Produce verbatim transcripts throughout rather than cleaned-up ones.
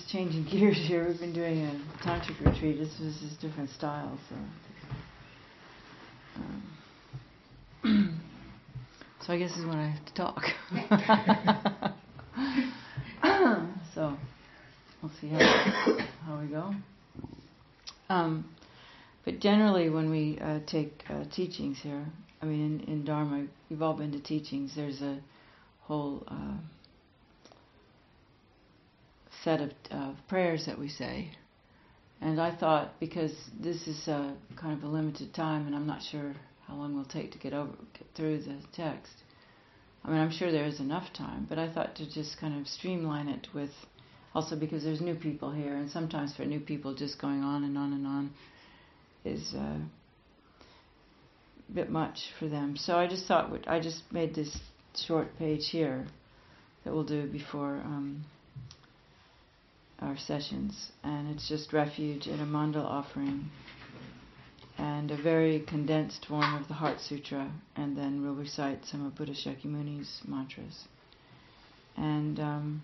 changing gears here. We've been doing a tantric retreat. This was just different styles. So, um, so I guess this is when I have to talk. So we'll see how how we go. Um, but generally, when we uh, take uh, teachings here, I mean, in, in Dharma, you've all been to teachings. There's a whole uh, set of uh, prayers that we say. And I thought, because this is uh, kind of a limited time, and I'm not sure how long we'll take to get over get through the text. I mean, I'm sure there is enough time, but I thought to just kind of streamline it with, also because there's new people here, and sometimes for new people just going on and on and on is uh, a bit much for them. So I just thought, I just made this short page here that we'll do before um, our sessions, and it's just refuge and a mandala offering and a very condensed form of the Heart Sutra, and then we'll recite some of Buddha Shakyamuni's mantras. And um,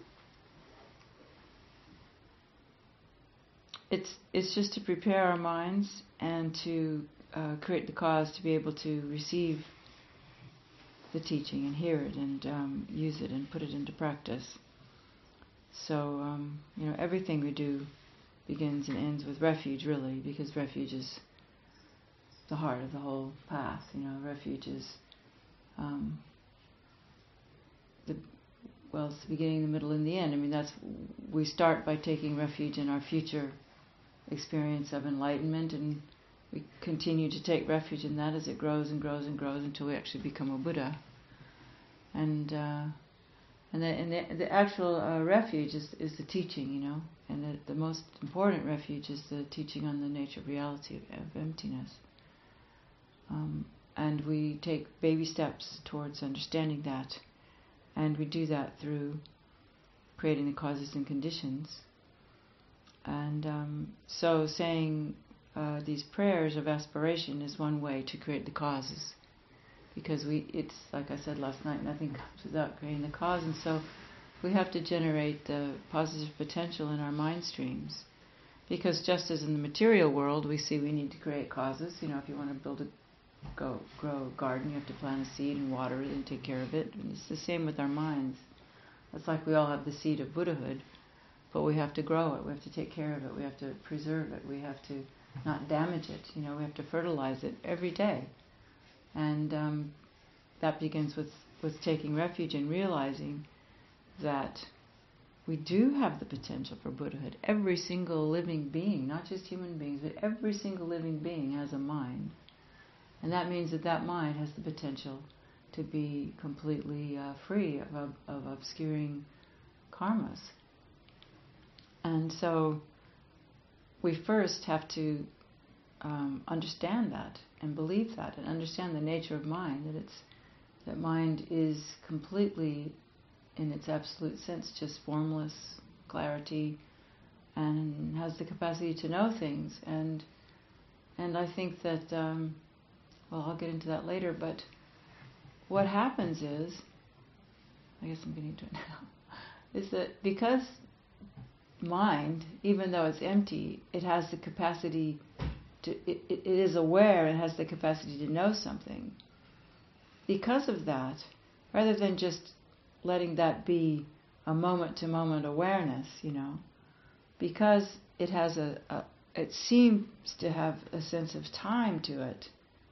it's it's just to prepare our minds and to uh, create the cause to be able to receive the teaching and hear it and um, use it and put it into practice. So, um, you know, everything we do begins and ends with refuge, really, because refuge is the heart of the whole path. You know, refuge is um, the well, it's the beginning, the middle, and the end. I mean, that's we start by taking refuge in our future experience of enlightenment, and we continue to take refuge in that as it grows and grows and grows until we actually become a Buddha. And uh, and the, and the, the actual uh, refuge is is the teaching, you know, and the, the most important refuge is the teaching on the nature of reality of, of emptiness. Um, and we take baby steps towards understanding that, and we do that through creating the causes and conditions. And um, so saying uh, these prayers of aspiration is one way to create the causes, because we it's like I said last night, nothing comes without creating the cause, and so we have to generate the positive potential in our mind streams, because just as in the material world we see we need to create causes. You know, if you want to build a go grow a garden, you have to plant a seed and water it and take care of it. And it's the same with our minds. It's like we all have the seed of Buddhahood, but we have to grow it, we have to take care of it, we have to preserve it, we have to not damage it, you know, we have to fertilize it every day. And um, that begins with, with taking refuge and realizing that we do have the potential for Buddhahood. Every single living being, not just human beings, but every single living being has a mind. And that means that that mind has the potential to be completely uh, free of, of, of obscuring karmas. And so we first have to um, understand that and believe that and understand the nature of mind, that it's that mind is completely, in its absolute sense, just formless clarity and has the capacity to know things. And and I think that, um, well, I'll get into that later, but what happens is, I guess I'm getting to it now, is that because mind, even though it's empty, it has the capacity to, it, it is aware and has the capacity to know something. Because of that, rather than just letting that be a moment-to-moment awareness, you know, because it has a, a, it seems to have a sense of time to it,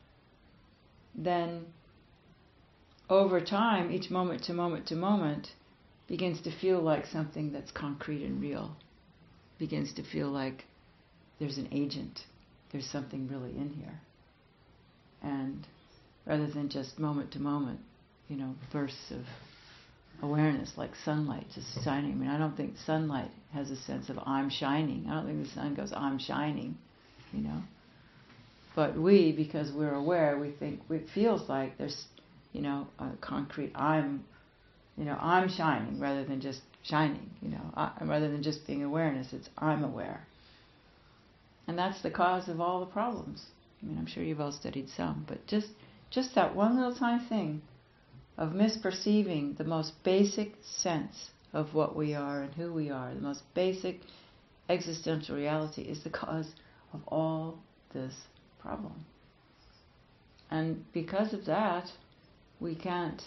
then over time, each moment to moment to moment begins to feel like something that's concrete and real. Begins to feel like there's an agent, there's something really in here. And rather than just moment to moment, you know, bursts of awareness like sunlight just shining. I mean, I don't think sunlight has a sense of I'm shining. I don't think the sun goes, I'm shining, you know. But we, because we're aware, we think, it feels like there's, you know, a concrete I'm, you know, I'm shining rather than just shining, you know, I, rather than just being awareness, it's I'm aware. And that's the cause of all the problems. I mean, I'm sure you've all studied some, but just just that one little tiny thing of misperceiving the most basic sense of what we are and who we are, the most basic existential reality, is the cause of all this problem. And because of that, we can't.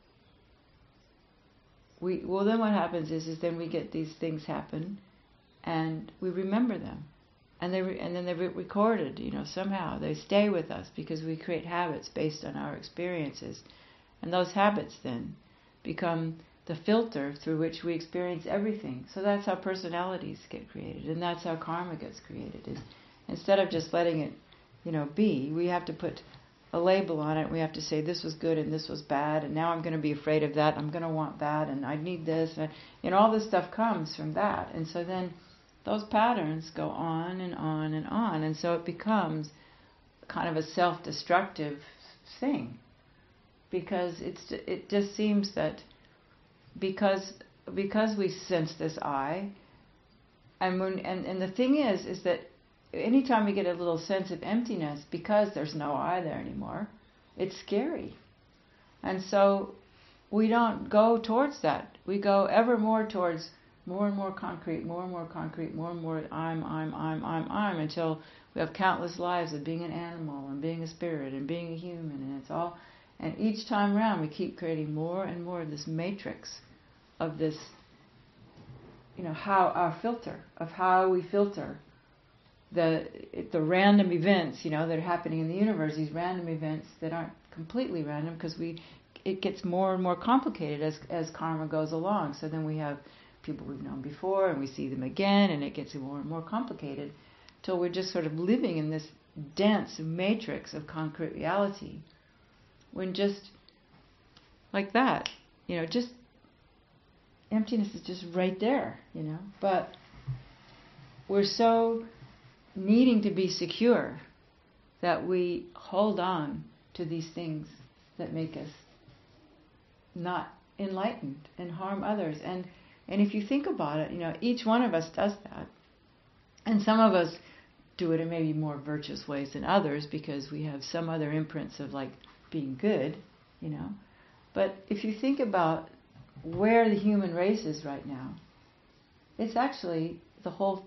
We well, then what happens is, is then we get these things happen, and we remember them, and they re, and then they're recorded. You know, somehow they stay with us because we create habits based on our experiences, and those habits then become the filter through which we experience everything. So that's how personalities get created, and that's how karma gets created. Is instead of just letting it, you know, be, we have to put a label on it. We have to say this was good and this was bad, and now I'm going to be afraid of that. I'm going to want that, and I need this, and you know, all this stuff comes from that. And so then those patterns go on and on and on, and so it becomes kind of a self-destructive thing, because it's it just seems that because because we sense this I, and when and, and the thing is is that anytime we get a little sense of emptiness, because there's no I there anymore, it's scary. And so we don't go towards that. We go ever more towards more and more concrete, more and more concrete, more and more I'm, I'm, I'm, I'm, I'm, until we have countless lives of being an animal and being a spirit and being a human, and it's all. And each time around we keep creating more and more of this matrix of this, you know, how our filter, of how we filter the the random events, you know, that are happening in the universe, these random events that aren't completely random, because we it gets more and more complicated as as karma goes along. So then we have people we've known before, and we see them again, and it gets more and more complicated, till we're just sort of living in this dense matrix of concrete reality, when just like that, you know, just emptiness is just right there, you know. But we're so needing to be secure that we hold on to these things that make us not enlightened and harm others. And and if you think about it, you know, each one of us does that. And some of us do it in maybe more virtuous ways than others, because we have some other imprints of like being good, you know. But if you think about where the human race is right now, it's actually the whole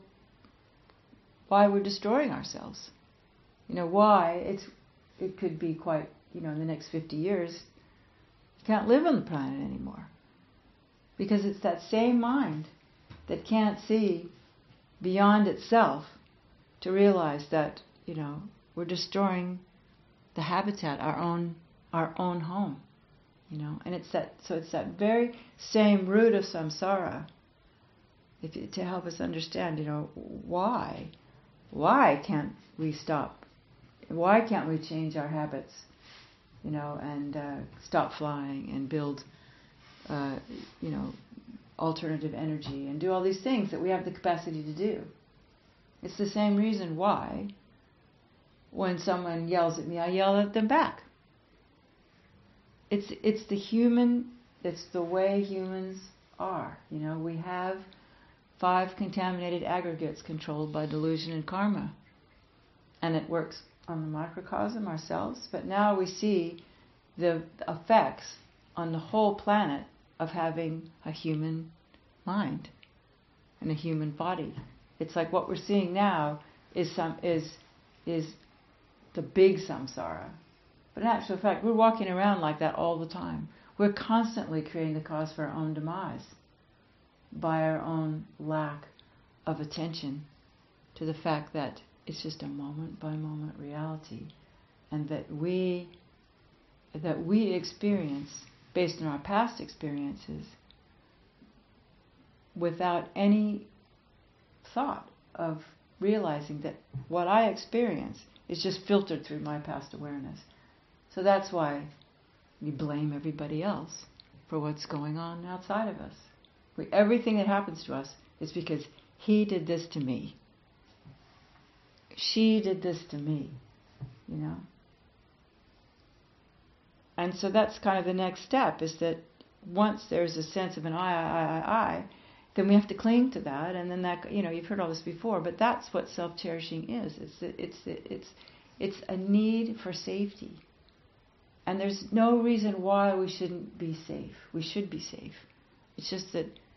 why we're destroying ourselves. You know, why it's it could be quite, you know, in the next fifty years, you can't live on the planet anymore. Because it's that same mind that can't see beyond itself to realize that, you know, we're destroying the habitat, our own our own home. You know, and it's that so it's that very same root of samsara, if it, to help us understand, you know, why why can't we stop? Why can't we change our habits, you know, and uh, stop flying and build, uh, you know, alternative energy and do all these things that we have the capacity to do? It's the same reason why when someone yells at me, I yell at them back. It's it's the human, it's the way humans are. You know, we have five contaminated aggregates controlled by delusion and karma. And it works on the microcosm, ourselves, but now we see the effects on the whole planet of having a human mind and a human body. It's like what we're seeing now is some is is the big samsara. But in actual fact, we're walking around like that all the time. We're constantly creating the cause for our own demise by our own lack of attention to the fact that it's just a moment-by-moment reality, and that we that we experience based on our past experiences without any thought of realizing that what I experience is just filtered through my past awareness. So that's why we blame everybody else for what's going on outside of us. We, everything that happens to us is because he did this to me. She did this to me, you know. And so that's kind of the next step, is that once there's a sense of an I, I, I, I, I, then we have to cling to that, and then that, you know, you've heard all this before, but that's what self-cherishing is. It's it's it's it's a need for safety. And there's no reason why we shouldn't be safe. We should be safe. It's just that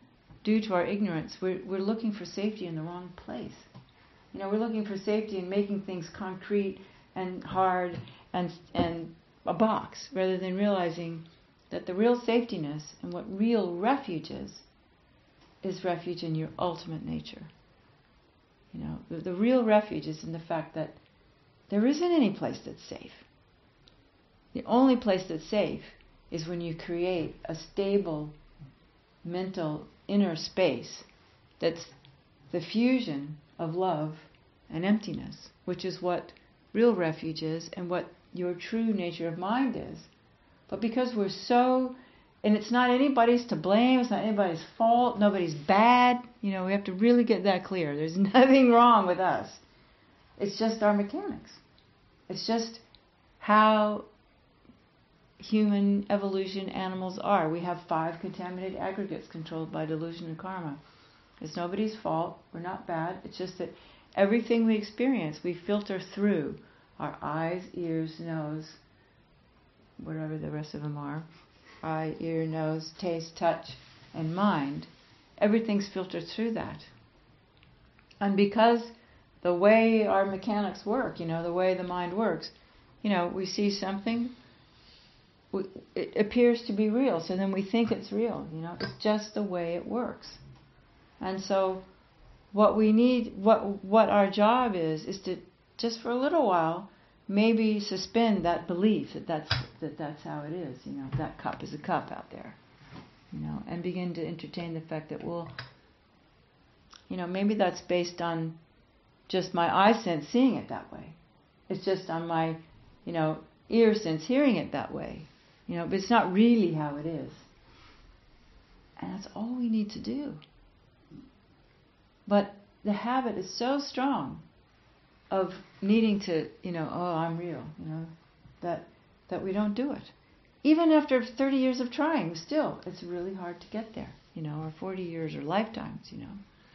due to our ignorance, we're, we're looking for safety in the wrong place. You know, we're looking for safety in making things concrete and hard and and a box, rather than realizing that the real safetiness and what real refuge is, is refuge in your ultimate nature. You know, the, the real refuge is in the fact that there isn't any place that's safe. The only place that's safe is when you create a stable mental inner space that's the fusion of love and emptiness, which is what real refuge is and what your true nature of mind is. But because we're so, and it's not anybody's to blame, it's not anybody's fault, nobody's bad, you know, we have to really get that clear. There's nothing wrong with us. It's just our mechanics. It's just how human evolution animals are. We have five contaminated aggregates controlled by delusion and karma. It's nobody's fault. We're not bad. It's just that everything we experience, we filter through our eyes, ears, nose, whatever the rest of them are, eye, ear, nose, taste, touch, and mind. Everything's filtered through that. And because the way our mechanics work, you know, the way the mind works, you know, we see something, we, it appears to be real, so then we think it's real, you know, it's just the way it works. And so what we need, what what our job is, is to, just for a little while, maybe suspend that belief that that's, that that's how it is, you know, that cup is a cup out there, you know, and begin to entertain the fact that, well, you know, maybe that's based on just my eye sense seeing it that way. It's just on my, you know, ear sense hearing it that way. You know, but it's not really how it is. And that's all we need to do. But the habit is so strong of needing to, you know, oh, I'm real, you know, that that we don't do it. Even after thirty years of trying, still, it's really hard to get there, you know, or forty years or lifetimes, you know.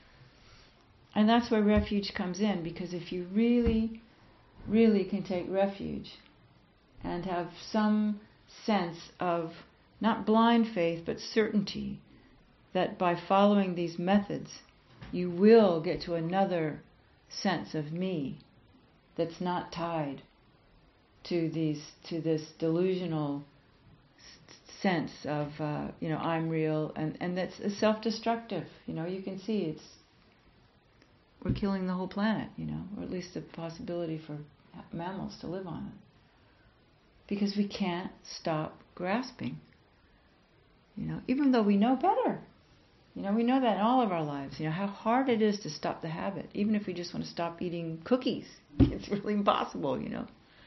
And that's where refuge comes in, because if you really, really can take refuge and have some sense of, not blind faith, but certainty, that by following these methods, you will get to another sense of me that's not tied to these, to this delusional s- sense of, uh, you know, I'm real, and, and that's self-destructive. You know, you can see it's, we're killing the whole planet, you know, or at least the possibility for mammals to live on it. Because we can't stop grasping. You know, even though we know better. You know, we know that in all of our lives, you know, how hard it is to stop the habit. Even if we just want to stop eating cookies, it's really impossible, you know.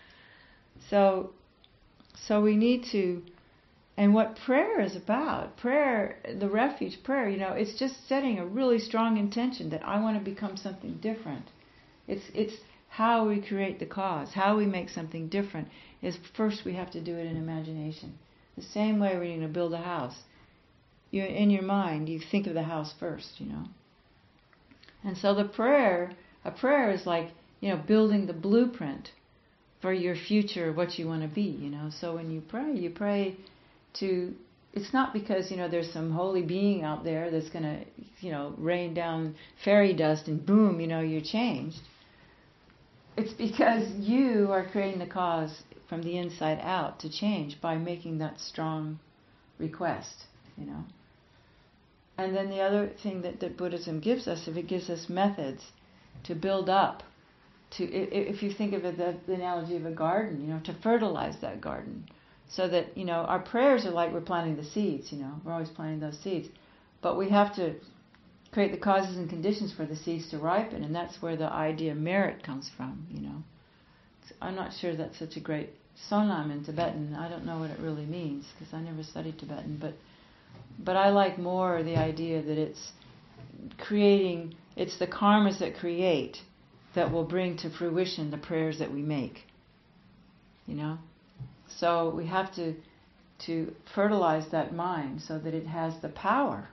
So, so we need to, and what prayer is about, prayer, the refuge prayer, you know, it's just setting a really strong intention that I want to become something different. It's it's how we create the cause, how we make something different, is first we have to do it in imagination. The same way we're going to build a house. You, in your mind, you think of the house first, you know. And so the prayer, a prayer is like, you know, building the blueprint for your future, what you want to be, you know. So when you pray, you pray to, it's not because, you know, there's some holy being out there that's going to, you know, rain down fairy dust and boom, you know, you're changed. It's because you are creating the cause from the inside out to change by making that strong request, you know. And then the other thing that, that Buddhism gives us, if it gives us methods to build up, to if you think of it, the, the analogy of a garden, you know, to fertilize that garden, so that, you know, our prayers are like we're planting the seeds, you know, we're always planting those seeds, but we have to create the causes and conditions for the seeds to ripen, and that's where the idea of merit comes from, you know. So I'm not sure that's such a great sonam in Tibetan. I don't know what it really means, because I never studied Tibetan, but but I like more the idea that it's creating, it's the karmas that create that will bring to fruition the prayers that we make, you know. So we have to to fertilize that mind so that it has the power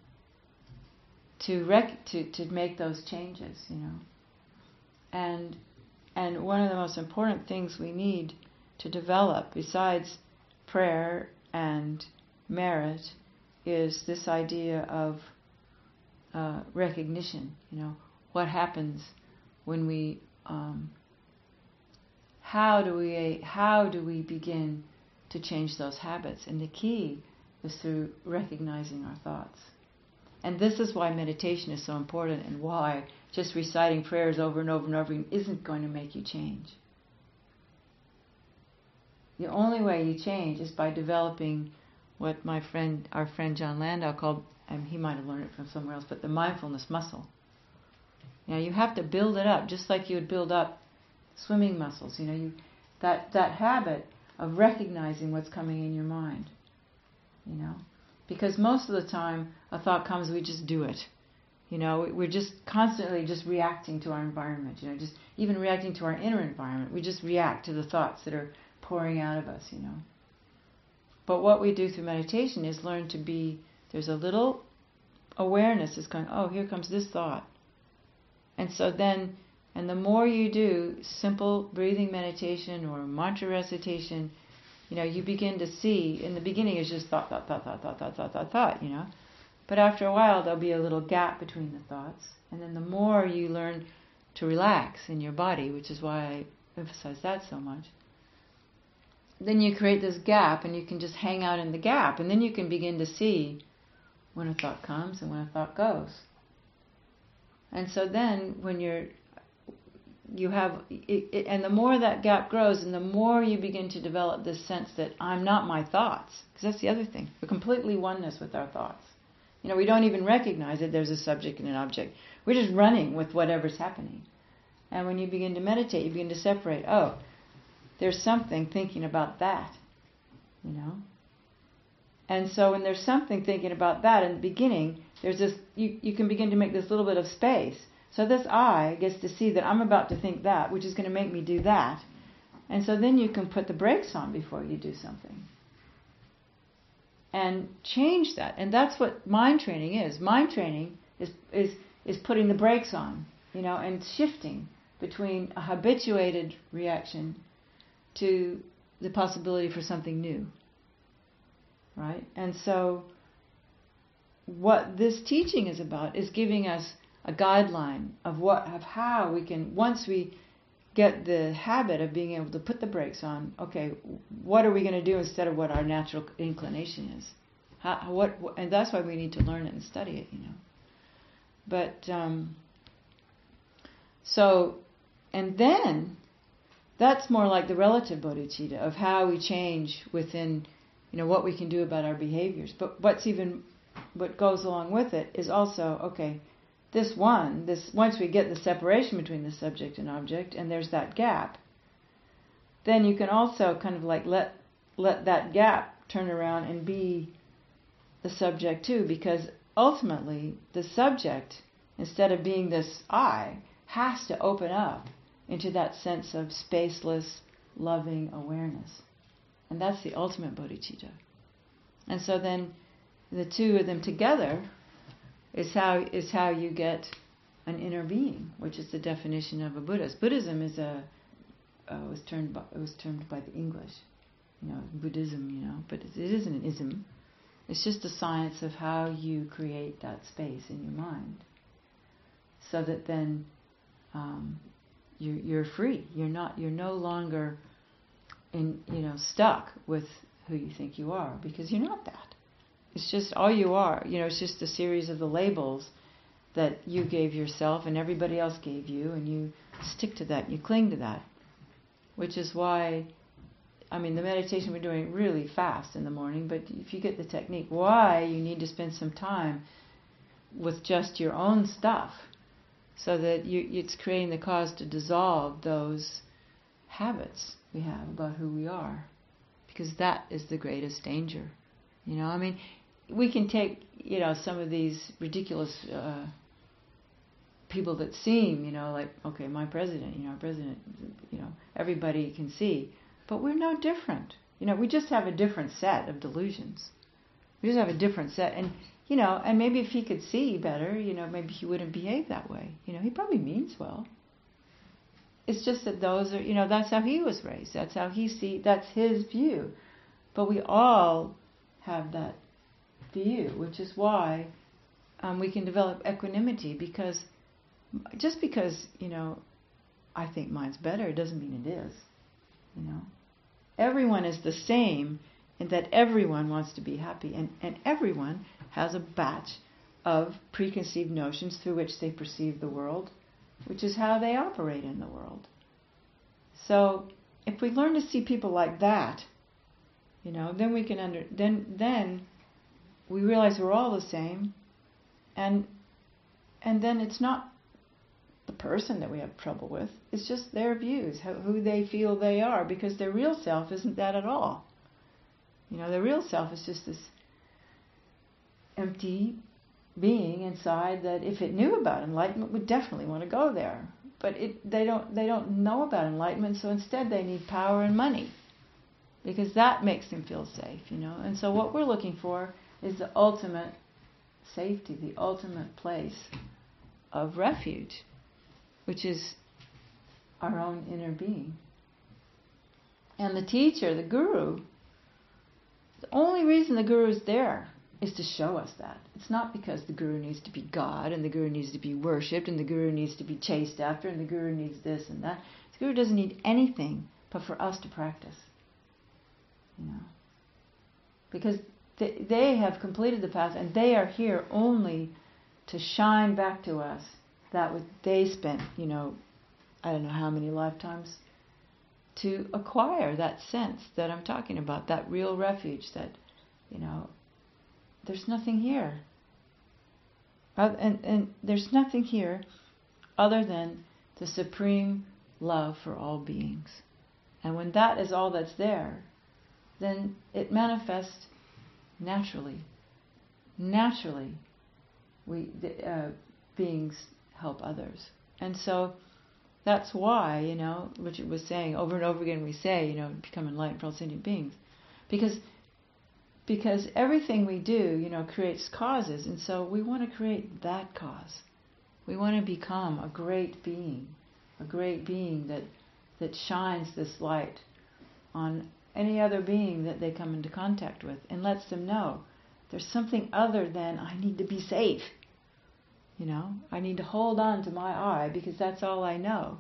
to rec- to to make those changes, you know. And and one of the most important things we need to develop, besides prayer and merit, is this idea of uh, recognition. You know, what happens when we, um, how do we, how do we begin to change those habits? And the key is through recognizing our thoughts. And this is why meditation is so important, and why just reciting prayers over and over and over again isn't going to make you change. The only way you change is by developing what my friend, our friend John Landau called, and he might have learned it from somewhere else, but the mindfulness muscle. You know, you have to build it up, just like you would build up swimming muscles. You know, you that that habit of recognizing what's coming in your mind. You know, because most of the time a thought comes, we just do it. You know, we're just constantly just reacting to our environment. You know, just even reacting to our inner environment. We just react to the thoughts that are pouring out of us. You know. But what we do through meditation is learn to be. There's a little awareness is going. Oh, here comes this thought. And so then, and the more you do simple breathing meditation or mantra recitation, you know, you begin to see, in the beginning it's just thought, thought, thought, thought, thought, thought, thought, thought, thought, you know. But after a while there'll be a little gap between the thoughts. And then the more you learn to relax in your body, which is why I emphasize that so much, then you create this gap and you can just hang out in the gap. And then you can begin to see when a thought comes and when a thought goes. And so then when you're, you have, it, it, and the more that gap grows and the more you begin to develop this sense that I'm not my thoughts, because that's the other thing, we're completely oneness with our thoughts. You know, we don't even recognize that there's a subject and an object. We're just running with whatever's happening. And when you begin to meditate, you begin to separate, oh, there's something thinking about that, you know. And so when there's something thinking about that in the beginning, there's this, you, you can begin to make this little bit of space. So this I gets to see that I'm about to think that, which is going to make me do that. And so then you can put the brakes on before you do something. And change that. And that's what mind training is. Mind training is is is putting the brakes on, you know, and shifting between a habituated reaction to the possibility for something new. Right? And so what this teaching is about is giving us a guideline of what, of how we can, once we get the habit of being able to put the brakes on, okay, what are we going to do instead of what our natural inclination is? How, what, and that's why we need to learn it and study it, you know. But, um, so, and then, that's more like the relative bodhicitta of how we change within, you know, what we can do about our behaviors. But what's even, what goes along with it is also, okay, this one, this once we get the separation between the subject and object, and there's that gap, then you can also kind of like let let that gap turn around and be the subject too, because ultimately the subject, instead of being this I, has to open up into that sense of spaceless, loving awareness. And that's the ultimate bodhicitta. And so then the two of them together is how is how you get an inner being, which is the definition of a Buddhist. Buddhism is a uh, was termed by, it was termed by the English, you know, Buddhism, you know, but it, it isn't an ism. It's just a science of how you create that space in your mind, so that then um, you're you're free. You're not. You're no longer in you know stuck with who you think you are, because you're not that. It's just all you are. You know, it's just a series of the labels that you gave yourself and everybody else gave you, and you stick to that, you cling to that. Which is why, I mean, the meditation we're doing really fast in the morning, but if you get the technique, why you need to spend some time with just your own stuff, so that you, it's creating the cause to dissolve those habits we have about who we are. Because that is the greatest danger. You know, I mean, we can take, you know, some of these ridiculous uh, people that seem, you know, like, okay, my president, you know, our president, you know, everybody can see. But we're no different. You know, we just have a different set of delusions. We just have a different set. And, you know, and maybe if he could see better, you know, maybe he wouldn't behave that way. You know, he probably means well. It's just that those are, you know, that's how he was raised. That's how he see, that's his view. But we all have that view, which is why um, we can develop equanimity, because just because, you know, I think mine's better, it doesn't mean it is. You know, everyone is the same in that everyone wants to be happy, and, and everyone has a batch of preconceived notions through which they perceive the world, which is how they operate in the world. So if we learn to see people like that, you know, then we can under then then we realize we're all the same, and and then it's not the person that we have trouble with, it's just their views, how, who they feel they are, because their real self isn't that at all. You know, their real self is just this empty being inside that, if it knew about enlightenment, would definitely want to go there. But it, they don't they don't know about enlightenment, so instead they need power and money, because that makes them feel safe, you know. And so what we're looking for is the ultimate safety, the ultimate place of refuge, which is our own inner being. And the teacher, the guru, the only reason the guru is there is to show us that. It's not because the guru needs to be God, and the guru needs to be worshipped, and the guru needs to be chased after, and the guru needs this and that. The guru doesn't need anything but for us to practice. You know, because they, they have completed the path, and they are here only to shine back to us that what they spent, you know, I don't know how many lifetimes to acquire that sense that I'm talking about, that real refuge, that, you know, there's nothing here. And, and there's nothing here other than the supreme love for all beings. And when that is all that's there, then it manifests naturally. Naturally, we uh, beings help others. And so that's why, you know, Richard was saying, over and over again we say, you know, become enlightened for all sentient beings. Because because everything we do, you know, creates causes, and so we want to create that cause. We want to become a great being, a great being that that shines this light on any other being that they come into contact with, and lets them know there's something other than, I need to be safe. You know, I need to hold on to my I, because that's all I know.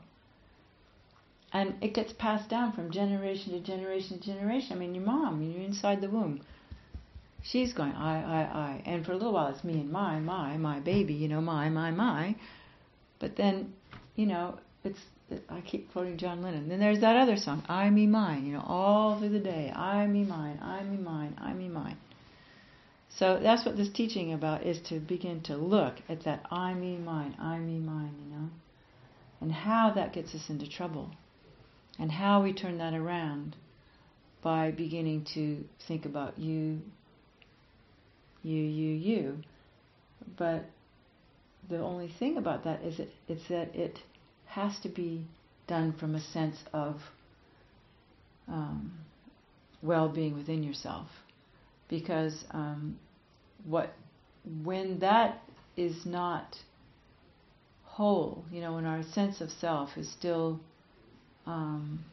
And it gets passed down from generation to generation to generation. I mean, your mom, you're inside the womb, she's going, I, I, I. And for a little while it's me and my, my, my baby, you know, my, my, my. But then, you know, it's, I keep quoting John Lennon. Then there's that other song, I, me, mine, you know, all through the day. I, me, mine, I, me, mine, I, me, mine. So that's what this teaching about, is to begin to look at that I, me, mine, I, me, mine, you know. And how that gets us into trouble. And how we turn that around by beginning to think about you, you, you, you. But the only thing about that is that it's that it has to be done from a sense of um, well-being within yourself. Because um, what when that is not whole, you know, when our sense of self is still, um,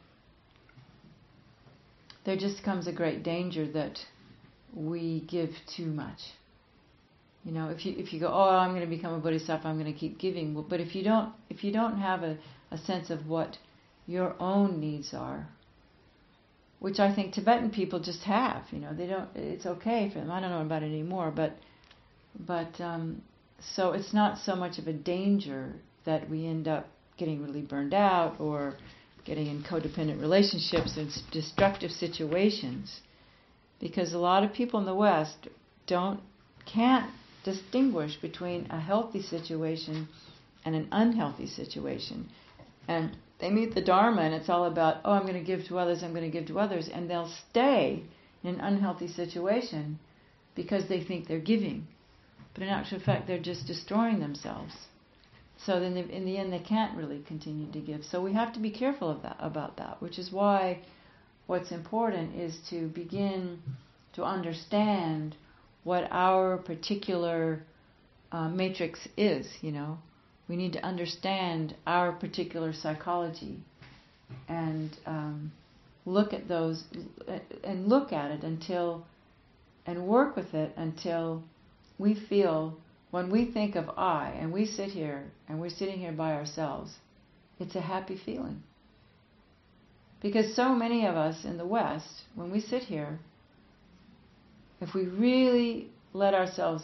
there just comes a great danger that we give too much. You know, if you if you go, oh, I'm going to become a bodhisattva, I'm going to keep giving. But if you don't, if you don't have a, a sense of what your own needs are, which I think Tibetan people just have, you know, they don't. It's okay for them. I don't know about it anymore, but but um, so it's not so much of a danger that we end up getting really burned out or getting in codependent relationships and destructive situations, because a lot of people in the West don't can't distinguish between a healthy situation and an unhealthy situation, and they meet the Dharma and it's all about, oh, I'm going to give to others, I'm going to give to others, and they'll stay in an unhealthy situation because they think they're giving, but in actual fact they're just destroying themselves. So then in the end they can't really continue to give. So we have to be careful of that, about that, which is why what's important is to begin to understand what our particular uh, matrix is, you know. We need to understand our particular psychology and um, look at those and look at it until and work with it until we feel when we think of I, and we sit here, and we're sitting here by ourselves, it's a happy feeling. Because so many of us in the West, when we sit here, if we really let ourselves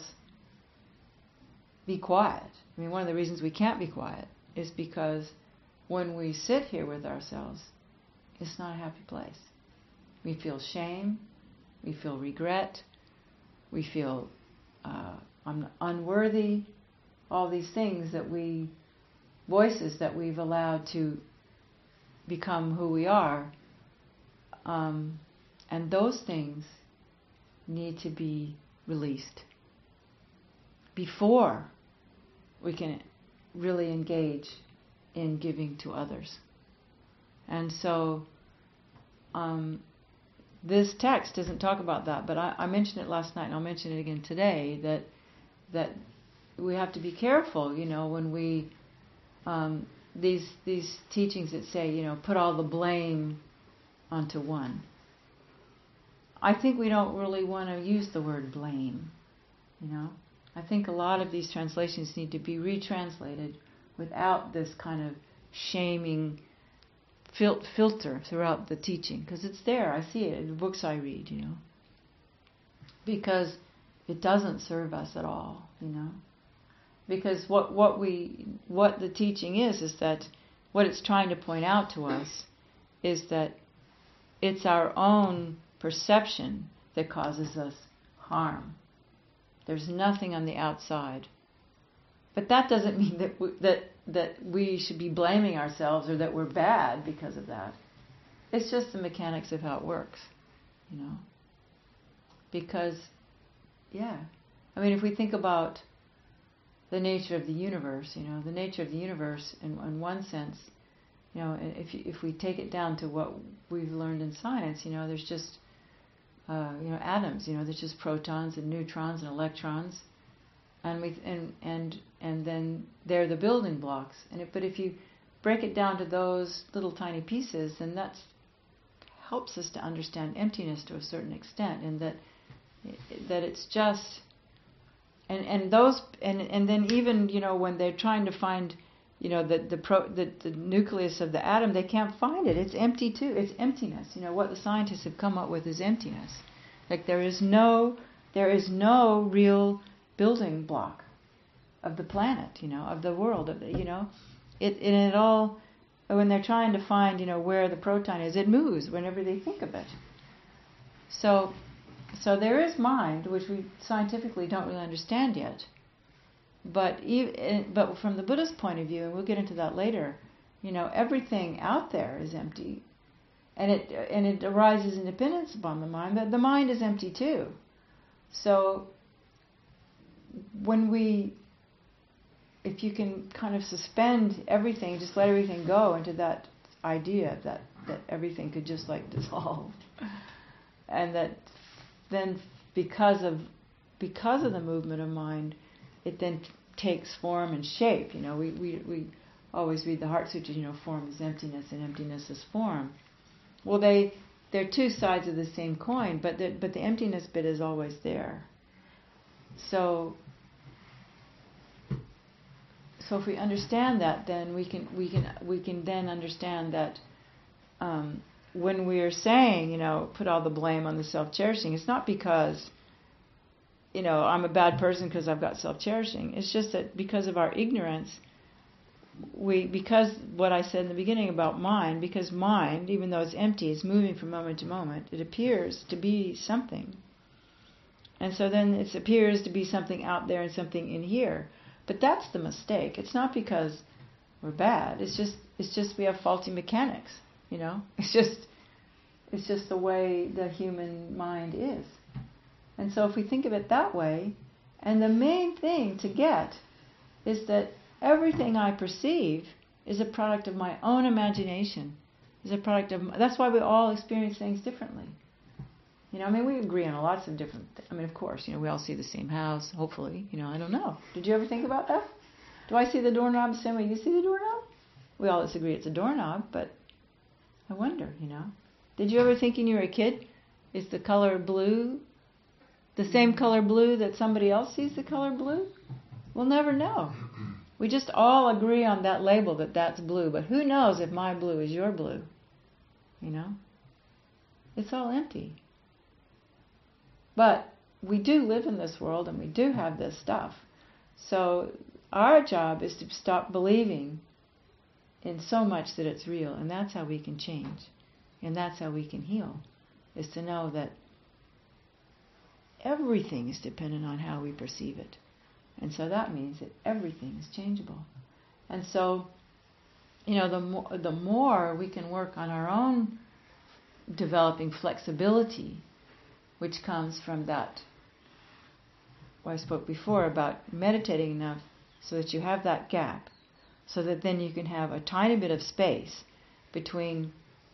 be quiet, I mean, one of the reasons we can't be quiet is because when we sit here with ourselves, it's not a happy place. We feel shame, we feel regret, we feel uh, un- unworthy, all these things that we, voices that we've allowed to become who we are, um, and those things need to be released before we can really engage in giving to others. And so um, this text doesn't talk about that, but I, I mentioned it last night and I'll mention it again today, that that we have to be careful, you know, when we um, these these teachings that say, you know, put all the blame onto one. I think we don't really want to use the word blame, you know. I think a lot of these translations need to be retranslated without this kind of shaming fil- filter throughout the teaching, because it's there. I see it in the books I read, you know. Because it doesn't serve us at all, you know. Because what what we what the teaching is is that what it's trying to point out to us is that it's our own perception that causes us harm. There's nothing on the outside. But that doesn't mean that we, that that we should be blaming ourselves or that we're bad because of that. It's just the mechanics of how it works, you know. Because, yeah, I mean, if we think about the nature of the universe, you know, the nature of the universe in, in one sense, you know, if if we take it down to what we've learned in science, you know, there's just uh, you know atoms, you know, there's just protons and neutrons and electrons, and we and and and then they're the building blocks. And it, but if you break it down to those little tiny pieces, then that helps us to understand emptiness to a certain extent, and that that it's just and and those and and then even, you know, when they're trying to find, you know, the the, pro, the the nucleus of the atom, they can't find it. It's empty too. It's emptiness. You know, what the scientists have come up with is emptiness. Like there is no there is no real building block of the planet, you know, of the world, of the, you know, it and it all, when they're trying to find, you know, where the proton is, it moves whenever they think of it. So, so there is mind, which we scientifically don't really understand yet. But even, but from the Buddhist point of view, and we'll get into that later, you know, everything out there is empty, and it and it arises in dependence upon the mind. But the mind is empty too. So when we, if you can kind of suspend everything, just let everything go into that idea that that everything could just like dissolve, and that then because of because of the movement of mind, it then t- takes form and shape. You know, we, we we always read the Heart Sutras, you know, form is emptiness and emptiness is form. Well, they they're two sides of the same coin, but the, but the emptiness bit is always there. So so if we understand that, then we can we can we can then understand that um, when we are saying, you know, put all the blame on the self-cherishing, it's not because, you know, I'm a bad person because I've got self-cherishing. It's just that because of our ignorance, we, because what I said in the beginning about mind, because mind, even though it's empty, is moving from moment to moment, it appears to be something. And so then it appears to be something out there and something in here. But that's the mistake. It's not because we're bad. It's just it's just we have faulty mechanics, you know. It's just it's just the way the human mind is. And so if we think of it that way, and the main thing to get is that everything I perceive is a product of my own imagination. Is a product of my, that's why we all experience things differently. You know, I mean, we agree on lots of different things. I mean, of course, you know, we all see the same house, hopefully. You know, I don't know. Did you ever think about that? Do I see the doorknob the same way you see the doorknob? We all disagree it's a doorknob, but I wonder, you know. Did you ever think when you were a kid, is the color blue the same color blue that somebody else sees the color blue? We'll never know. We just all agree on that label that that's blue, but who knows if my blue is your blue? You know? It's all empty. But we do live in this world and we do have this stuff. So our job is to stop believing in so much that it's real, and that's how we can change. And that's how we can heal, is to know that everything is dependent on how we perceive it. And so that means that everything is changeable. And so, you know, the more, the more we can work on our own developing flexibility, which comes from that, what I spoke before about meditating enough so that you have that gap, so that then you can have a tiny bit of space between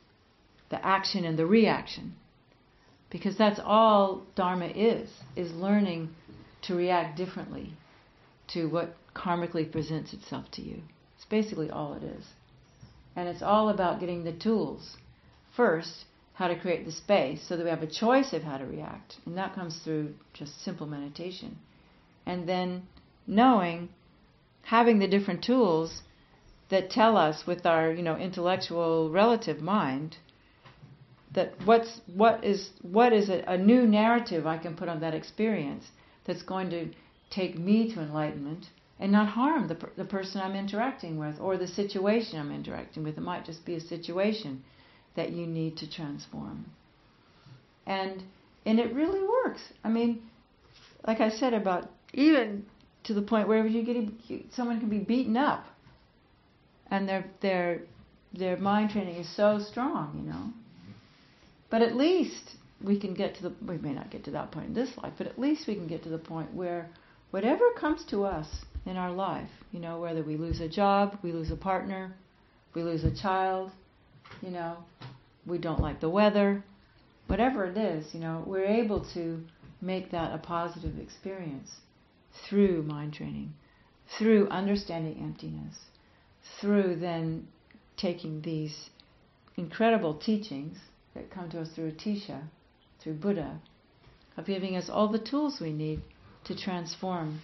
the action and the reaction. Because that's all Dharma is, is learning to react differently to what karmically presents itself to you. It's basically all it is. And it's all about getting the tools. First, how to create the space so that we have a choice of how to react. And that comes through just simple meditation. And then knowing, having the different tools that tell us with our, you know, intellectual relative mind that what's what is what is a, a new narrative I can put on that experience that's going to take me to enlightenment and not harm the the person I'm interacting with or the situation I'm interacting with. It might just be a situation that you need to transform. And and it really works. I mean, like I said, about even to the point where you get someone can be beaten up, and their their their mind training is so strong, you know. But at least we can get to the, we may not get to that point in this life, but at least we can get to the point where whatever comes to us in our life, you know, whether we lose a job, we lose a partner, we lose a child, you know, we don't like the weather, whatever it is, you know, we're able to make that a positive experience through mind training, through understanding emptiness, through then taking these incredible teachings that come to us through Atisha, through Buddha, of giving us all the tools we need to transform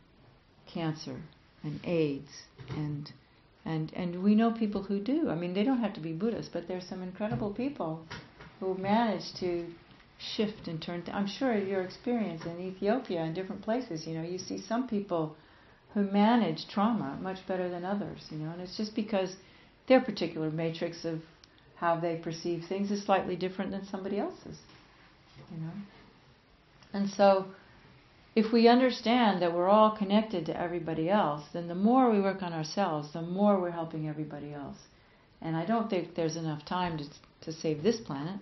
cancer and AIDS, and and and we know people who do. I mean, they don't have to be Buddhists, but there's some incredible people who manage to shift and turn. Th- I'm sure your experience in Ethiopia and different places, you know, you see some people who manage trauma much better than others, you know, and it's just because their particular matrix of how they perceive things is slightly different than somebody else's, you know. And so, if we understand that we're all connected to everybody else, then the more we work on ourselves, the more we're helping everybody else. And I don't think there's enough time to to save this planet.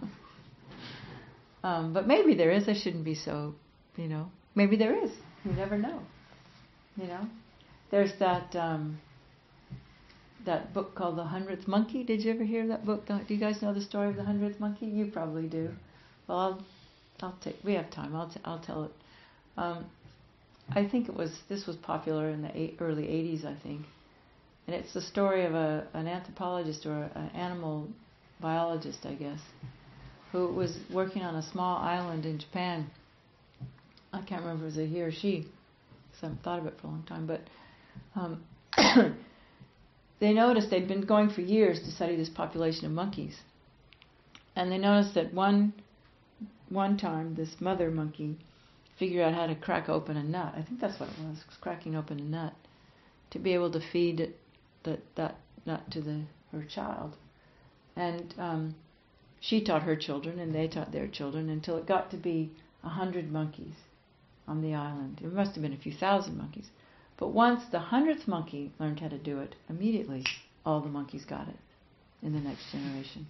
um, but maybe there is. I shouldn't be so, you know. Maybe there is. You never know. You know. There's that um, that book called The Hundredth Monkey. Did you ever hear that book? Do you guys know the story of the Hundredth Monkey? You probably do. Well, I'll I'll take. We have time. I'll t- I'll tell it. Um, I think it was this was popular in the eight, early eighties, I think, and it's the story of a an anthropologist or an animal biologist, I guess, who was working on a small island in Japan. I can't remember if it was a he or she, because I haven't thought of it for a long time. But um, they noticed they'd been going for years to study this population of monkeys, and they noticed that one one time this mother monkey figure out how to crack open a nut. I think that's what it was, cracking open a nut, to be able to feed it, that that nut to the her child. And um, she taught her children, and they taught their children, until it got to be a hundred monkeys on the island. It must have been a few thousand monkeys. But once the hundredth monkey learned how to do it, immediately all the monkeys got it in the next generation.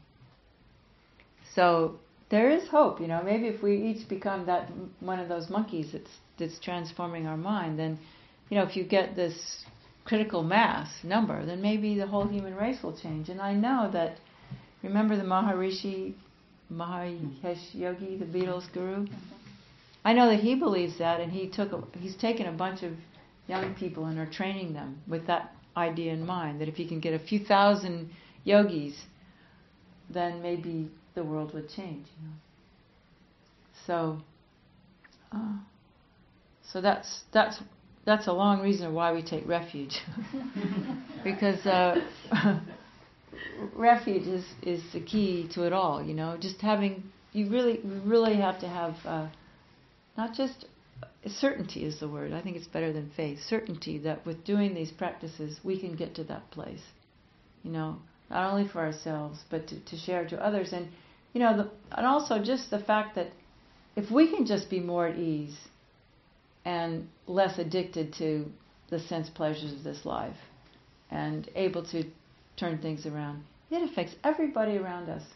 So there is hope, you know. Maybe if we each become that one of those monkeys that's that's transforming our mind, then, you know, if you get this critical mass number, then maybe the whole human race will change. And I know that, remember the Maharishi Mahesh Yogi, the Beatles guru? I know that he believes that, and he took a, he's taken a bunch of young people and are training them with that idea in mind, that if you can get a few thousand yogis, then maybe the world would change, you know. So, uh, so that's that's that's a long reason why we take refuge. Because uh, refuge is, is the key to it all, you know. Just having, you really, you really have to have, uh, not just, certainty is the word. I think it's better than faith. Certainty that with doing these practices, we can get to that place. You know, not only for ourselves, but to, to share to others. And, you know, the, and also just the fact that if we can just be more at ease and less addicted to the sense pleasures of this life and able to turn things around, it affects everybody around us.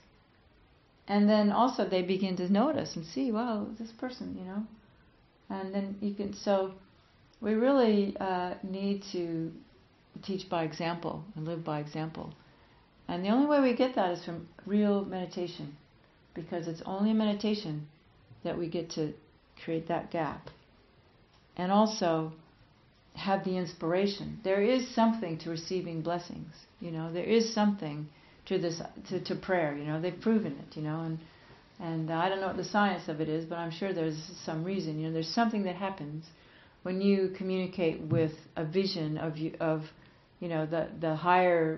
And then also they begin to notice and see, wow, this person, you know. And then you can, so we really uh, need to teach by example and live by example. And the only way we get that is from real meditation, because it's only meditation that we get to create that gap. And also have the inspiration. There is something to receiving blessings, you know, there is something to this, to, to prayer, you know, they've proven it, you know, and and I don't know what the science of it is, but I'm sure there's some reason, you know, there's something that happens when you communicate with a vision of you, of, you know, the, the higher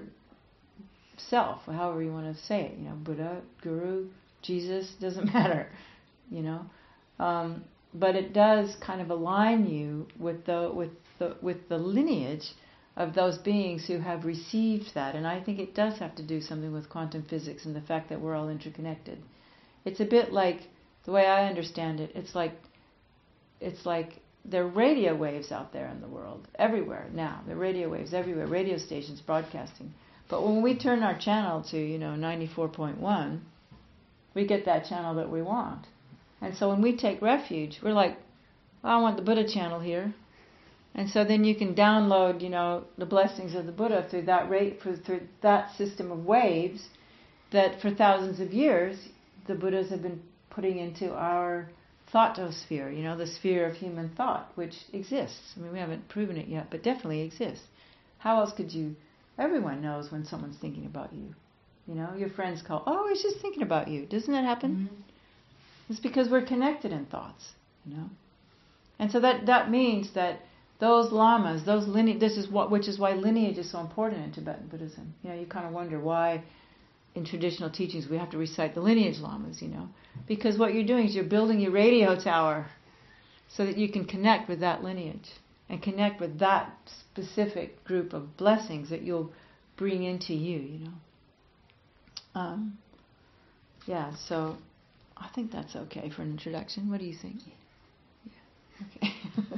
self, or however you want to say it, you know, Buddha, Guru, Jesus, doesn't matter, you know, um, but it does kind of align you with the with the with the lineage of those beings who have received that. And I think it does have to do something with quantum physics and the fact that we're all interconnected. It's a bit like, the way I understand it, it's like it's like there are radio waves out there in the world, everywhere now. There are radio waves everywhere, radio stations broadcasting. But when we turn our channel to, you know, ninety-four point one, we get that channel that we want. And so when we take refuge, we're like, well, I want the Buddha channel here. And so then you can download, you know, the blessings of the Buddha through that rate, through that system of waves that for thousands of years the Buddhas have been putting into our thoughtosphere, you know, the sphere of human thought, which exists. I mean, we haven't proven it yet, but definitely exists. How else could you... Everyone knows when someone's thinking about you. You know, your friends call, oh, he's just thinking about you. Doesn't that happen? Mm-hmm. It's because we're connected in thoughts, you know. And so that, that means that those lamas, those lineage, this is what, which is why lineage is so important in Tibetan Buddhism. You know, you kind of wonder why in traditional teachings we have to recite the lineage lamas, you know. Because what you're doing is you're building your radio tower so that you can connect with that lineage and connect with that specific group of blessings that you'll bring into you, you know. Um, yeah, so I think that's okay for an introduction. What do you think? Yeah. Okay.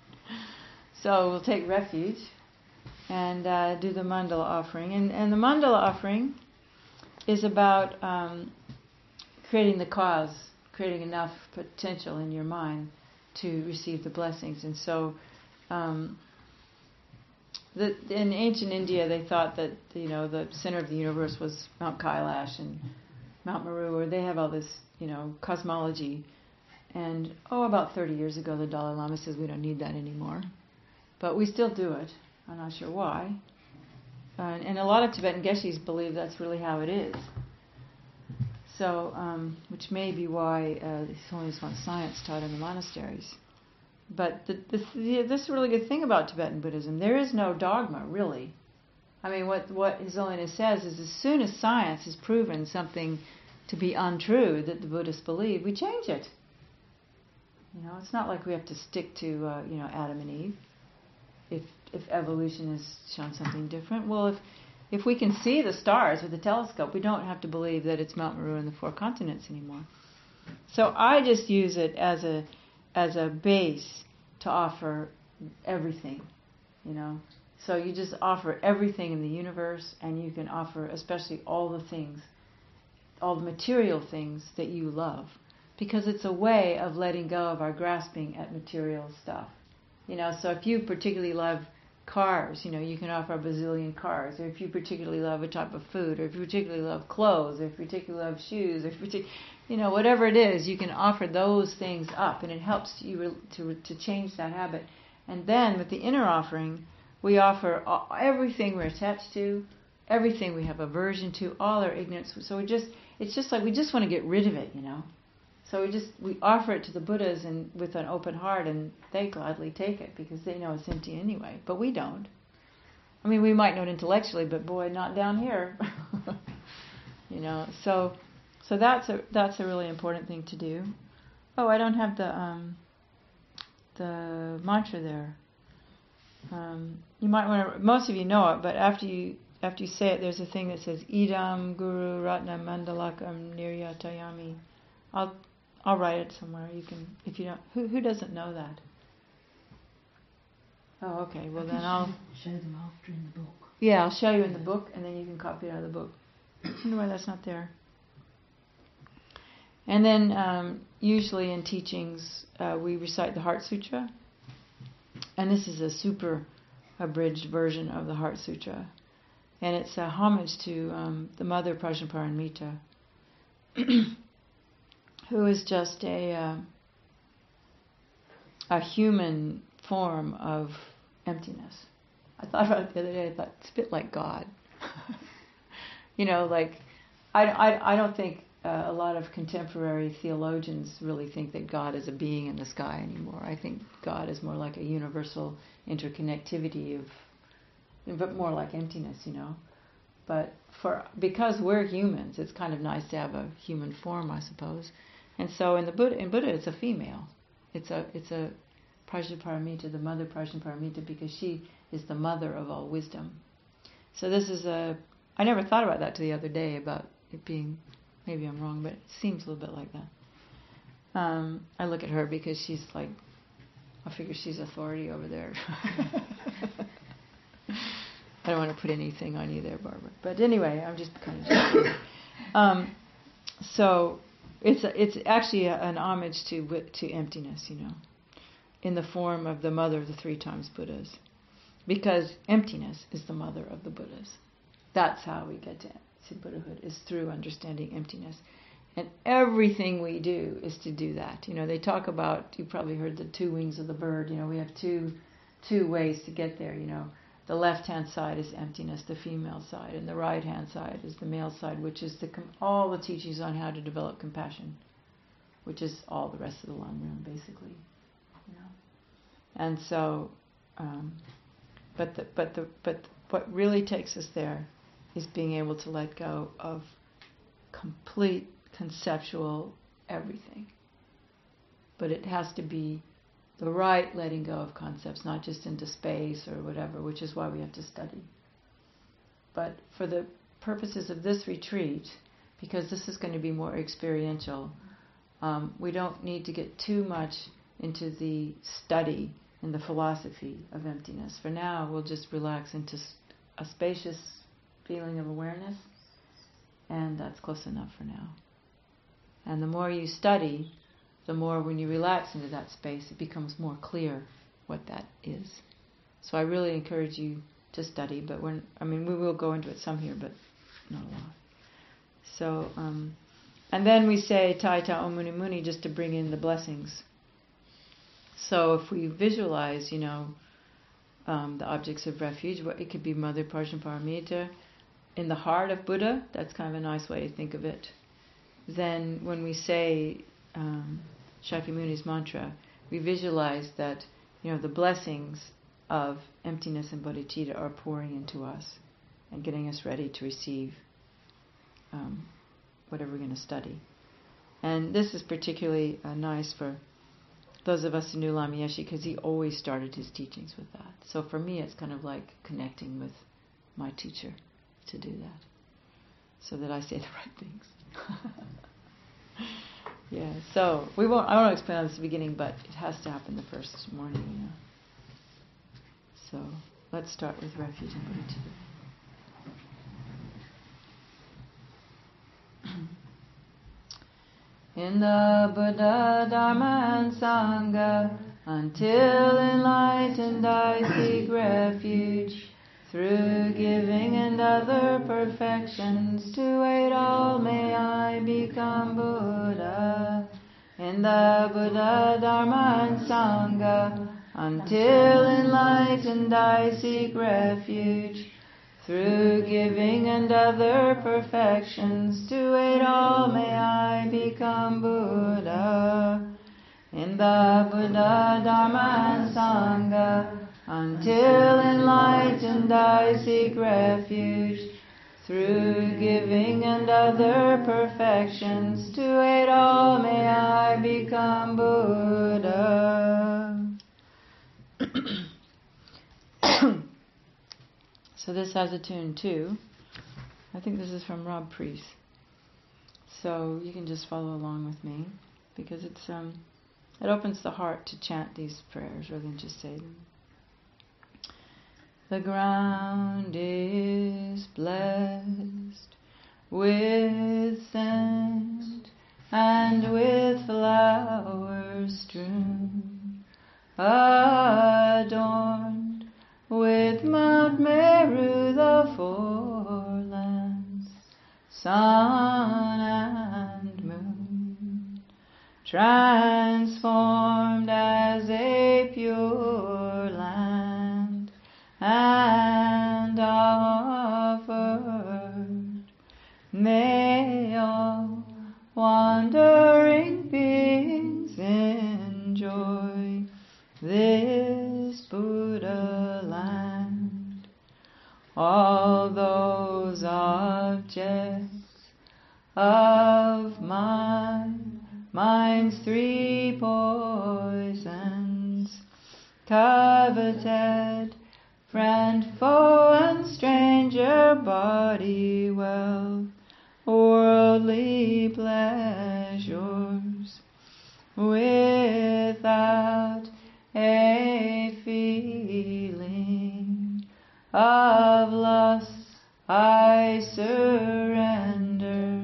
So we'll take refuge and uh, do the mandala offering. And, and the mandala offering is about um, creating the cause, creating enough potential in your mind to receive the blessings. And so um, the, in ancient India they thought that, you know, the center of the universe was Mount Kailash and Mount Meru, or they have all this, you know, cosmology. And, oh, about thirty years ago the Dalai Lama says we don't need that anymore. But we still do it. I'm not sure why. Uh, and a lot of Tibetan Geshis believe that's really how it is. So, um, which may be why uh, they only just want science taught in the monasteries. But the, the, the, this is a really good thing about Tibetan Buddhism. There is no dogma, really. I mean, what, what His Holiness says is as soon as science has proven something to be untrue that the Buddhists believe, we change it. You know, it's not like we have to stick to, uh, you know, Adam and Eve. If if evolution has shown something different, well, if if we can see the stars with a telescope, we don't have to believe that it's Mount Meru and the four continents anymore. So I just use it as a as a base to offer everything, you know. So you just offer everything in the universe, and you can offer especially all the things, all the material things that you love, because it's a way of letting go of our grasping at material stuff. You know, so if you particularly love cars, you know, you can offer a bazillion cars. Or if you particularly love a type of food, or if you particularly love clothes, or if you particularly love shoes, or if you partic- you know, whatever it is, you can offer those things up, and it helps you to to change that habit. And then with the inner offering, we offer all, everything we're attached to, everything we have aversion to, all our ignorance. So we just, it's just like we just want to get rid of it, you know. So we just we offer it to the Buddhas and with an open heart, and they gladly take it because they know it's empty anyway. But we don't. I mean, we might know it intellectually, but boy, not down here. You know, so so that's a that's a really important thing to do. Oh, I don't have the um, the mantra there. Um, you might want to. Most of you know it, but after you after you say it, there's a thing that says Idam Guru Ratna Mandalakam Niryatayami. I'll I'll write it somewhere. You can if you don't. Who who doesn't know that? Oh, okay. Well, then I'll show them after in the book. Yeah, I'll show you in the book, and then you can copy it out of the book. I wonder why that's not there. And then um, usually in teachings uh, we recite the Heart Sutra, and this is a super abridged version of the Heart Sutra, and it's a homage to um, the mother Prajnaparamita, who is just a uh, a human form of emptiness. I thought about it the other day. I thought it's a bit like God. You know, like I, I, I don't think uh, a lot of contemporary theologians really think that God is a being in the sky anymore. I think God is more like a universal interconnectivity of, but more like emptiness, you know. But for because we're humans, it's kind of nice to have a human form, I suppose. And so in the Buddha, in Buddha, it's a female. It's a it's a Prajnaparamita, the mother Prajnaparamita, because she is the mother of all wisdom. So this is a. I never thought about that till the other day about it being. Maybe I'm wrong, but it seems a little bit like that. Um, I look at her because she's like. I figure she's authority over there. I don't want to put anything on you there, Barbara. But anyway, I'm just kind of joking. Um, so it's a, it's actually a, an homage to to emptiness, you know, in the form of the mother of the three times Buddhas, because emptiness is the mother of the Buddhas. That's how we get to, to Buddhahood, is through understanding emptiness. And everything we do is to do that. You know, they talk about, you probably heard the two wings of the bird. You know, we have two two ways to get there, you know. The left-hand side is emptiness, the female side, and the right-hand side is the male side, which is the com- all the teachings on how to develop compassion, which is all the rest of the Lamrim, basically. You know, and so, um, but the, but the but what really takes us there is being able to let go of complete conceptual everything. But it has to be the right letting go of concepts, not just into space or whatever, which is why we have to study. But for the purposes of this retreat, because this is going to be more experiential, um, we don't need to get too much into the study and the philosophy of emptiness. For now, we'll just relax into a spacious feeling of awareness, and that's close enough for now. And the more you study, the more when you relax into that space, it becomes more clear what that is. So I really encourage you to study, but when I mean we will go into it some here, but not a lot. So, um, and then we say Taita Om Muni Muni just to bring in the blessings. So if we visualize, you know, um, the objects of refuge, it could be Mother Prajnaparamita in the heart of Buddha. That's kind of a nice way to think of it. Then when we say um, Shakyamuni's mantra, we visualize that, you know, the blessings of emptiness and bodhicitta are pouring into us and getting us ready to receive um, whatever we're going to study. And this is particularly uh, nice for those of us who knew Lama Yeshe, because he always started his teachings with that. So for me, it's kind of like connecting with my teacher to do that, so that I say the right things. Yeah, so we won't. I won't explain this at the beginning, but it has to happen the first morning. You know. So let's start with refuge and bodhicitta. In the Buddha, Dharma and Sangha, until enlightened I seek refuge, through giving and other perfections, to aid all may I become Buddha. In the Buddha, Dharma and Sangha, until enlightened I seek refuge, Through giving and other perfections, to aid all may I become Buddha. In the Buddha, Dharma and Sangha, until enlightened I seek refuge. Through giving and other perfections, to aid all may I become Buddha. So this has a tune too. I think this is from Rob Priest. So you can just follow along with me, because it's um, it opens the heart to chant these prayers rather than just say them. The ground is blessed with scent and with flowers strewn, adorned with Mount Meru, the four lands, sun and moon, transformed as a pure land, and offered. May all wandering beings enjoy this Buddha land. All those objects of my mind's three poisons, coveted, friend, foe, and stranger, body, wealth, worldly pleasures, without a feeling of lust I surrender.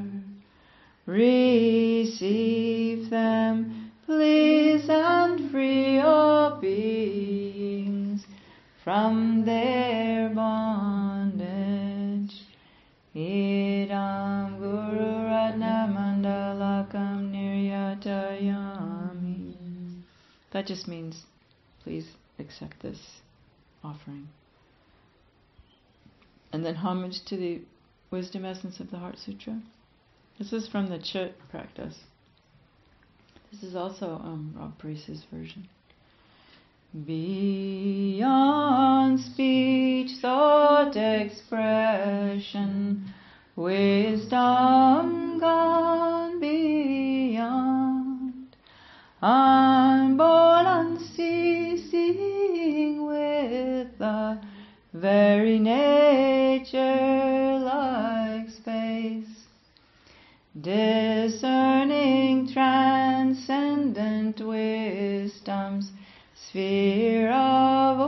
Receive them, please, and free all beings from their bondage. Idam Guru Ratna Mandalakam Niryatayami. That just means, please accept this offering. And then homage to the wisdom essence of the Heart Sutra. This is from the Chut practice. This is also um, Rob Priest's version. Beyond speech, thought, expression, wisdom gone beyond, unborn, unceasing with the very nature like space, discerning transcendent wisdom's sphere of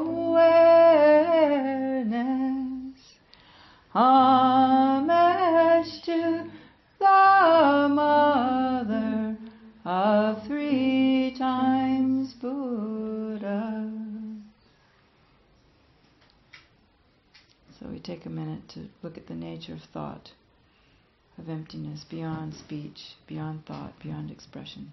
awareness. Homage to the Mother of three times Buddha. So we take a minute to look at the nature of thought, of emptiness, beyond speech, beyond thought, beyond expression.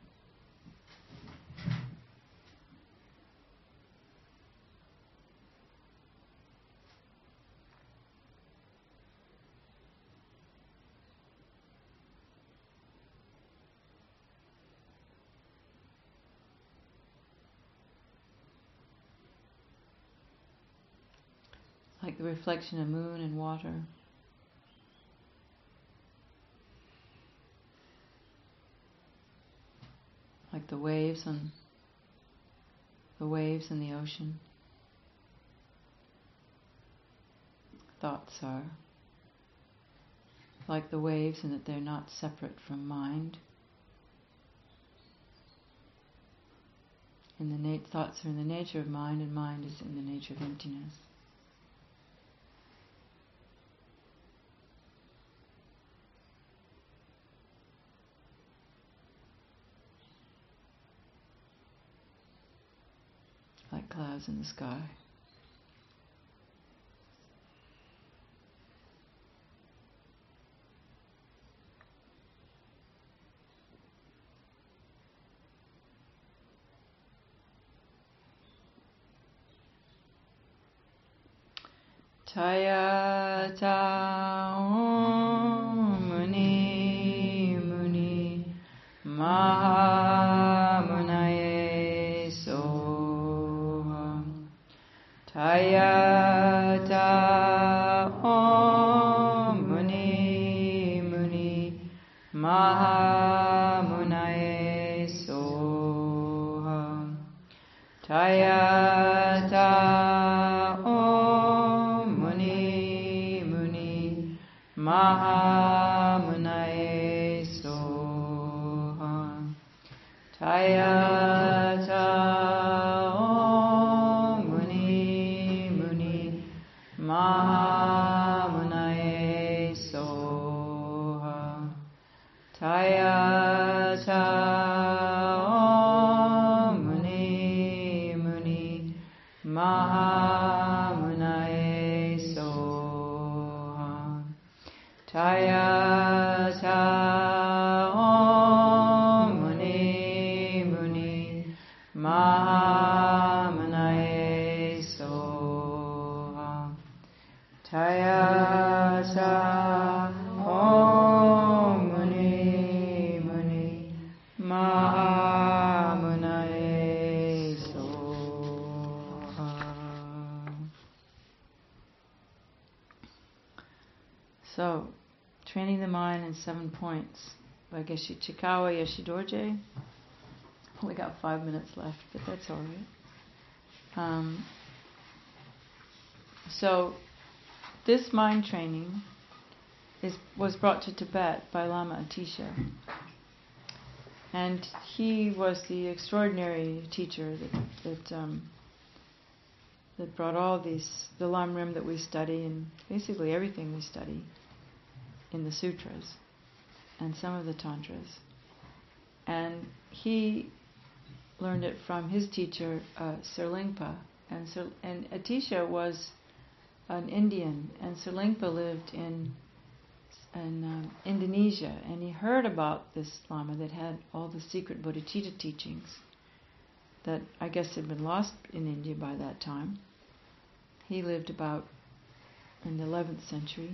Like the reflection of moon and water. Like the waves on the waves in the ocean. Thoughts are like the waves in that they're not separate from mind. And the na- thoughts are in the nature of mind, and mind is in the nature of emptiness. Like clouds in the sky. Tayata Om Muni Muni Mahamunaye Soham. Tayata Om Muni Muni Mahamunaye Soham. Tayata Om Muni Muni Mahamunaye Soham. Tayata Om Muni Muni Mahamunaye Soham. Tayata Om Muni Muni Mahamunaye Soham. Tayata Om Muni Muni Mahamunaye Soham. Tayata Om Muni Muni Mahamunaye Soham. So, training the mind in seven points by Geshe Chikawa Yeshe Dorje. We got five minutes left, but that's all right. Um, so, this mind training is was brought to Tibet by Lama Atisha, and he was the extraordinary teacher that that, um, that brought all these the Lamrim that we study and basically everything we study in the sutras and some of the tantras. And he learned it from his teacher, uh, Sirlingpa. And, Sir, and Atisha was an Indian, and Sirlingpa lived in, in um, Indonesia. And he heard about this Lama that had all the secret bodhicitta teachings that I guess had been lost in India by that time. He lived about in the eleventh century.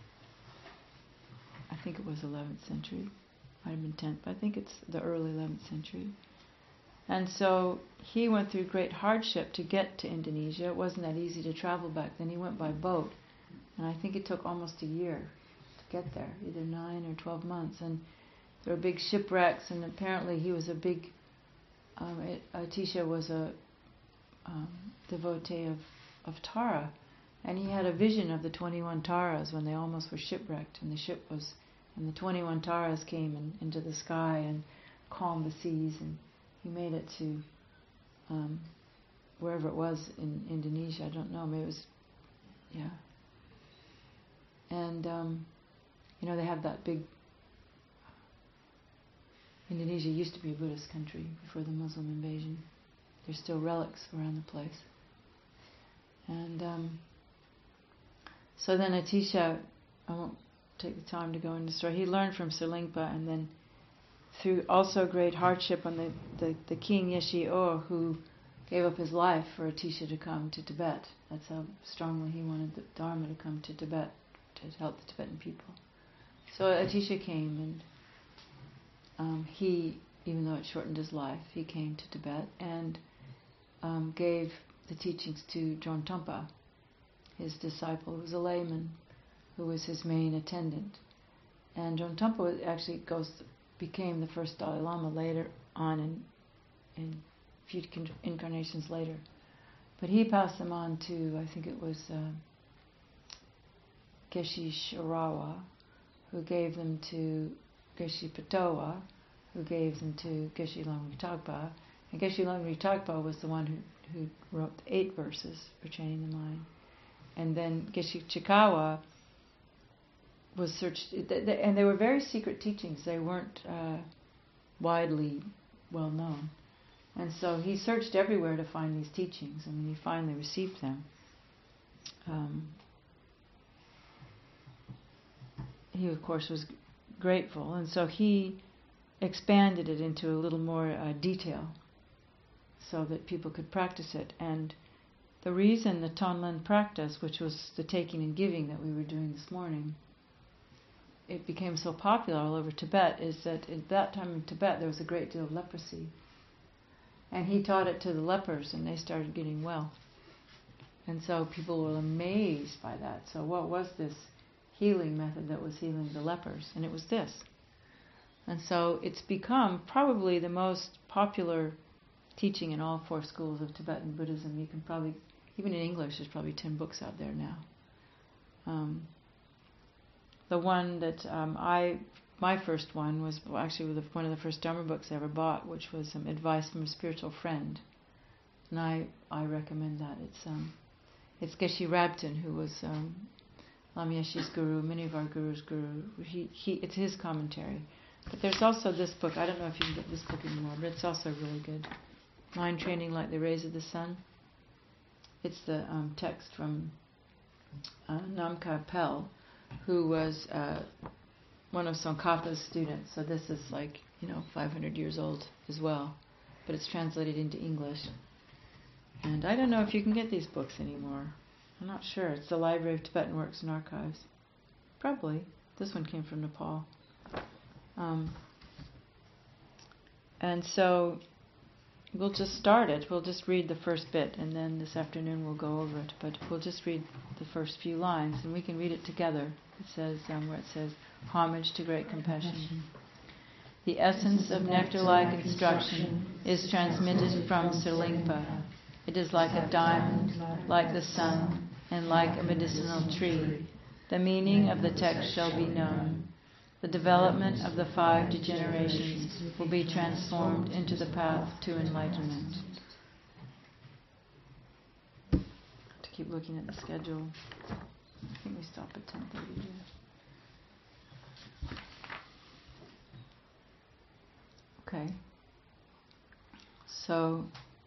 I think it was eleventh century, might have been tenth, but I think it's the early eleventh century. And so he went through great hardship to get to Indonesia. It wasn't that easy to travel back then. He went by boat, and I think it took almost a year to get there, either nine or twelve months. And there were big shipwrecks, and apparently he was a big, um, it, Atisha was a um, devotee of, of Tara. And he had a vision of the twenty-one Taras when they almost were shipwrecked, and the ship was, and the twenty-one Taras came in, into the sky and calmed the seas, and he made it to um, wherever it was in Indonesia. I don't know, maybe it was, yeah. And um, you know, they have that big. Indonesia used to be a Buddhist country before the Muslim invasion. There's still relics around the place, and. Um, So then Atisha, I won't take the time to go into the story, he learned from Sirlingpa, and then through also great hardship on the, the, the king Yeshe O, who gave up his life for Atisha to come to Tibet. That's how strongly he wanted the Dharma to come to Tibet, to help the Tibetan people. So Atisha came, and um, he, even though it shortened his life, he came to Tibet and um, gave the teachings to John Tompa, his disciple, who was a layman, who was his main attendant. And John Tompa actually goes became the first Dalai Lama later on, in, in a few incarnations later. But he passed them on to, I think it was uh, Geshe Sharawa, who gave them to Geshe Patoa, who gave them to Geshe Longri Tagpa. And Geshe Longri Tagpa was the one who, who wrote the eight verses for training the mind. And then Geshe Chikawa was searched, and they were very secret teachings. They weren't uh, widely well known. And so he searched everywhere to find these teachings, and he finally received them. Um, he, of course, was grateful, and so he expanded it into a little more uh, detail so that people could practice it. And the reason the Tonglen practice, which was the taking and giving that we were doing this morning, it became so popular all over Tibet, is that at that time in Tibet there was a great deal of leprosy. And he taught it to the lepers, and they started getting well. And so people were amazed by that. So what was this healing method that was healing the lepers? And it was this. And so it's become probably the most popular teaching in all four schools of Tibetan Buddhism. You can probably, even in English, there's probably ten books out there now. Um, the one that um, I, my first one was actually one of the first Dharma books I ever bought, which was um, Advice from a Spiritual Friend. And I, I recommend that. It's um, it's Geshe Rabten, who was um, Lama Yeshe's guru, many of our gurus' guru. He, he, it's his commentary. But there's also this book. I don't know if you can get this book anymore, but it's also really good. Mind Training Like the Rays of the Sun. It's the um, text from uh, Namkha Pel, who was uh, one of Tsongkhapa's students. So this is like, you know, five hundred years old as well. But it's translated into English. And I don't know if you can get these books anymore. I'm not sure. It's the Library of Tibetan Works and Archives. Probably. This one came from Nepal. Um, and so we'll just start it. We'll just read the first bit, and then this afternoon we'll go over it. But we'll just read the first few lines, and we can read it together. It says, um, where it says, homage to great compassion. The essence of nectar-like instruction is transmitted from Sirlingpa. It is like a diamond, like the sun, and like a medicinal tree. The meaning of the text shall be known. The development of the five degenerations will be transformed into the path to enlightenment. To keep looking at the schedule. I think we stop at ten thirty. Okay. So,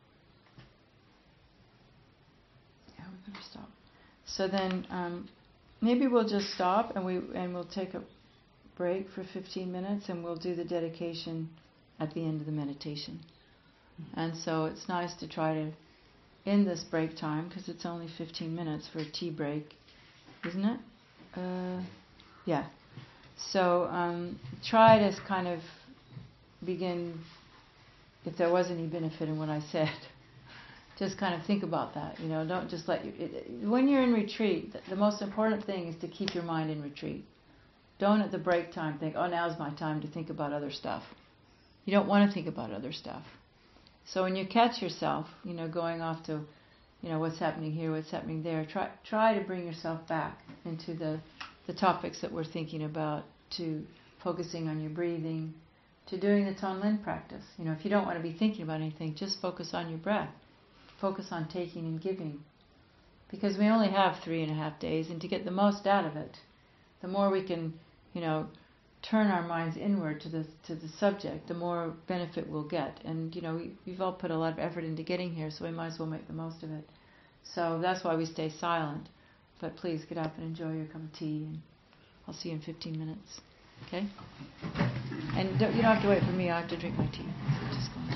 yeah, we better stop. So then, um, maybe we'll just stop and we and we'll take a break for fifteen minutes, and we'll do the dedication at the end of the meditation. And so it's nice to try to end this break time, because it's only fifteen minutes for a tea break, isn't it? Uh, yeah. So um, try to kind of begin, if there was any benefit in what I said, just kind of think about that. You know, don't just let you. It, when you're in retreat, the, the most important thing is to keep your mind in retreat. Don't at the break time think, oh, now's my time to think about other stuff. You don't want to think about other stuff. So when you catch yourself, you know, going off to, you know, what's happening here, what's happening there, try try to bring yourself back into the, the topics that we're thinking about, to focusing on your breathing, to doing the Tonglen practice. You know, if you don't want to be thinking about anything, just focus on your breath. Focus on taking and giving. Because we only have three and a half days, and to get the most out of it, the more we can, you know, turn our minds inward to the to the subject, the more benefit we'll get. And, you know, we, we've all put a lot of effort into getting here, so we might as well make the most of it. So that's why we stay silent. But please get up and enjoy your cup of tea, and I'll see you in fifteen minutes. Okay? And don't, you don't have to wait for me. I have to drink my tea. So just go on.